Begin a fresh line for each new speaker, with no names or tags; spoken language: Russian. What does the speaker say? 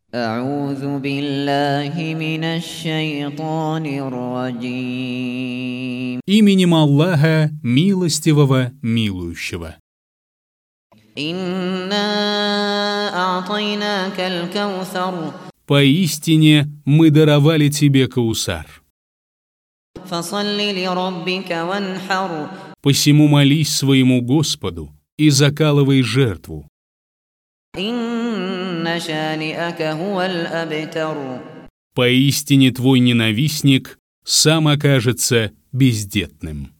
أعوذ بالله من الشيطان الرجيم.
Именем Аллаха, милостивого, милующего.
إنا أعطيناك الكوثر.
Поистине мы даровали тебе Каусар.
فصل لربك وانحر.
Посему молись своему Господу и закалывай жертву.
إن شانئك هو الأبتر.
Поистине твой ненавистник сам окажется бездетным.